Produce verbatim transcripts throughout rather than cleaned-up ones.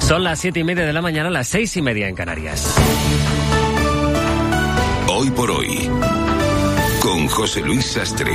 Son las siete y media de la mañana, las seis y media en Canarias. Hoy por hoy, con José Luis Sastre.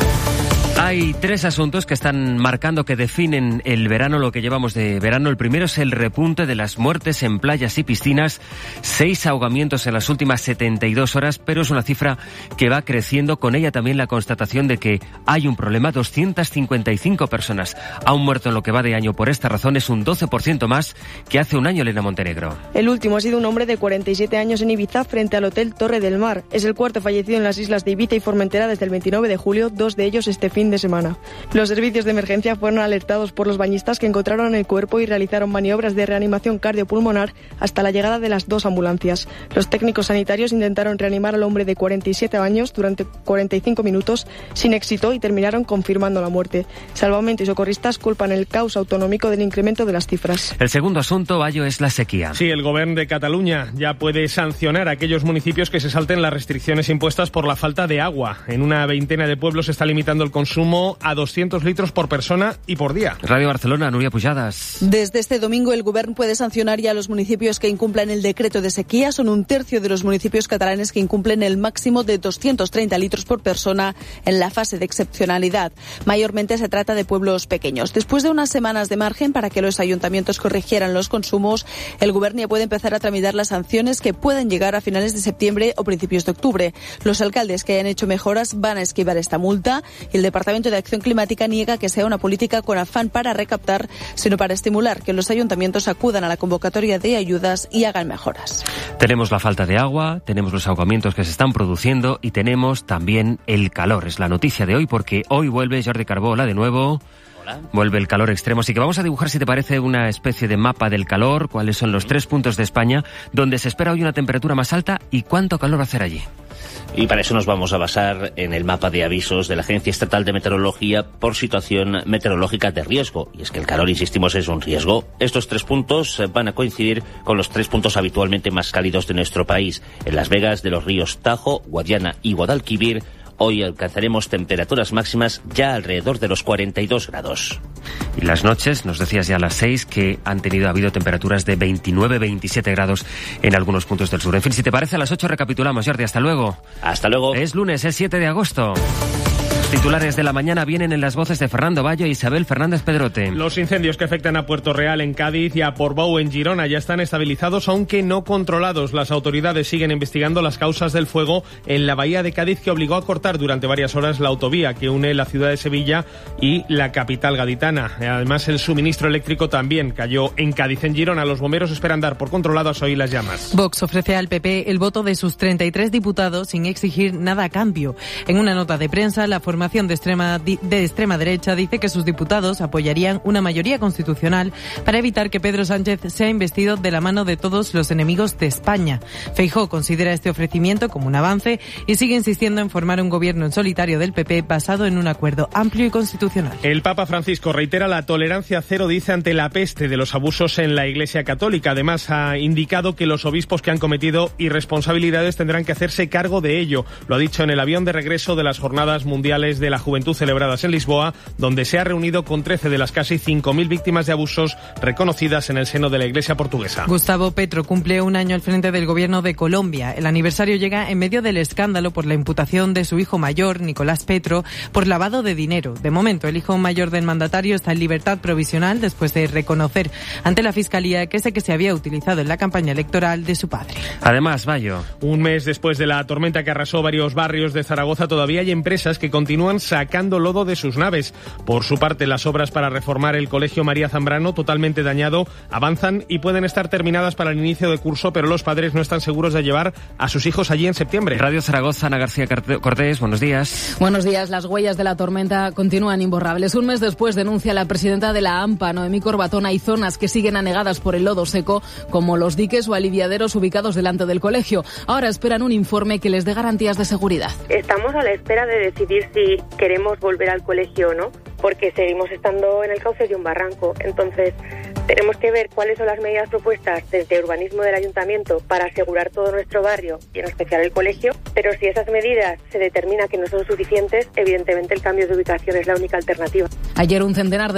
Hay tres asuntos que están marcando, que definen el verano, lo que llevamos de verano. El primero es el repunte de las muertes en playas y piscinas. Seis ahogamientos en las últimas setenta y dos horas, pero es una cifra que va creciendo. Con ella también la constatación de que hay un problema. doscientas cincuenta y cinco personas han muerto en lo que va de año por esta razón. Es un doce por ciento más que hace un año, Elena Montenegro. El último ha sido un hombre de cuarenta y siete años en Ibiza, frente al Hotel Torre del Mar. Es el cuarto fallecido en las islas de Ibiza y Formentera desde el veintinueve de julio, dos de ellos este fin de semana. Los servicios de emergencia fueron alertados por los bañistas, que encontraron el cuerpo y realizaron maniobras de reanimación cardiopulmonar hasta la llegada de las dos ambulancias. Los técnicos sanitarios intentaron reanimar al hombre de cuarenta y siete años durante cuarenta y cinco minutos sin éxito y terminaron confirmando la muerte. Salvamento y socorristas culpan el caos autonómico del incremento de las cifras. El segundo asunto, Bayo, es la sequía. Sí, el Gobierno de Cataluña ya puede sancionar a aquellos municipios que se salten las restricciones impuestas por la falta de agua. En una veintena de pueblos se está limitando el consumo a doscientos litros por persona y por día. Radio Barcelona, Nuria Pujadas. Desde este domingo el Gobierno puede sancionar ya a los municipios que incumplan el decreto de sequía. Son un tercio de los municipios catalanes que incumplen el máximo de doscientos treinta litros por persona en la fase de excepcionalidad. Mayormente se trata de pueblos pequeños. Después de unas semanas de margen para que los ayuntamientos corrigieran los consumos, el Gobierno ya puede empezar a tramitar las sanciones, que pueden llegar a finales de septiembre o principios de octubre. Los alcaldes que hayan hecho mejoras van a esquivar esta multa y el Departamento de Acción Climática niega que sea una política con afán para recaptar, sino para estimular que los ayuntamientos acudan a la convocatoria de ayudas y hagan mejoras. Tenemos la falta de agua, tenemos los ahogamientos que se están produciendo y tenemos también el calor. Es la noticia de hoy, porque hoy vuelve Jordi Carbola de nuevo. Hola. Vuelve el calor extremo, así que vamos a dibujar, si te parece, una especie de mapa del calor, cuáles son los tres puntos de España donde se espera hoy una temperatura más alta y cuánto calor va a hacer allí. Y para eso nos vamos a basar en el mapa de avisos de la Agencia Estatal de Meteorología por situación meteorológica de riesgo. Y es que el calor, insistimos, es un riesgo. Estos tres puntos van a coincidir con los tres puntos habitualmente más cálidos de nuestro país. En Las Vegas de los ríos Tajo, Guadiana y Guadalquivir, hoy alcanzaremos temperaturas máximas ya alrededor de los cuarenta y dos grados. Y las noches, nos decías ya a las seis, que han tenido, ha habido temperaturas de veintinueve, veintisiete grados en algunos puntos del sur. En fin, si te parece, a las ocho recapitulamos, Jordi. Hasta luego. Hasta luego. Es lunes, es siete de agosto. Los titulares de la mañana vienen en las voces de Fernando Bayo e Isabel Fernández Pedrote. Los incendios que afectan a Puerto Real en Cádiz y a Portbou en Girona ya están estabilizados, aunque no controlados. Las autoridades siguen investigando las causas del fuego en la bahía de Cádiz, que obligó a cortar durante varias horas la autovía que une la ciudad de Sevilla y la capital gaditana. Además, el suministro eléctrico también cayó en Cádiz. En Girona, los bomberos esperan dar por controladas hoy las llamas. Vox ofrece al P P el voto de sus treinta y tres diputados sin exigir nada a cambio. En una nota de prensa, la formación de extrema, de extrema derecha dice que sus diputados apoyarían una mayoría constitucional para evitar que Pedro Sánchez sea investido de la mano de todos los enemigos de España. Feijóo considera este ofrecimiento como un avance y sigue insistiendo en formar un gobierno en solitario del P P basado en un acuerdo amplio y constitucional. El Papa Francisco reitera la tolerancia cero, dice, ante la peste de los abusos en la Iglesia Católica. Además, ha indicado que los obispos que han cometido irresponsabilidades tendrán que hacerse cargo de ello. Lo ha dicho en el avión de regreso de las Jornadas Mundiales de la Juventud celebradas en Lisboa, donde se ha reunido con trece de las casi cinco mil víctimas de abusos reconocidas en el seno de la Iglesia portuguesa. Gustavo Petro cumple un año al frente del gobierno de Colombia. El aniversario llega en medio del escándalo por la imputación de su hijo mayor, Nicolás Petro, por lavado de dinero. De momento, el hijo mayor del mandatario está en libertad provisional después de reconocer ante la Fiscalía que ese que se había utilizado en la campaña electoral de su padre. Además, Bayo. Un mes después de la tormenta que arrasó varios barrios de Zaragoza, todavía hay empresas que continúan sacando lodo de sus naves. Por su parte, las obras para reformar el Colegio María Zambrano, totalmente dañado, avanzan y pueden estar terminadas para el inicio de curso, pero los padres no están seguros de llevar a sus hijos allí en septiembre. Radio Zaragoza, Ana García Cortés, buenos días. Buenos días. Las huellas de la tormenta continúan imborrables. Un mes después, denuncia la presidenta de la AMPA, Noemí Corbatón, hay zonas que siguen anegadas por el lodo seco, como los diques o aliviaderos ubicados delante del colegio. Ahora esperan un informe que les dé garantías de seguridad. Estamos a la espera de decidir si queremos volver al colegio o no, porque seguimos estando en el cauce de un barranco. Entonces, tenemos que ver cuáles son las medidas propuestas desde urbanismo del ayuntamiento para asegurar todo nuestro barrio y en especial el colegio, pero si esas medidas se determina que no son suficientes, evidentemente el cambio de ubicación es la única alternativa. Ayer un centenar de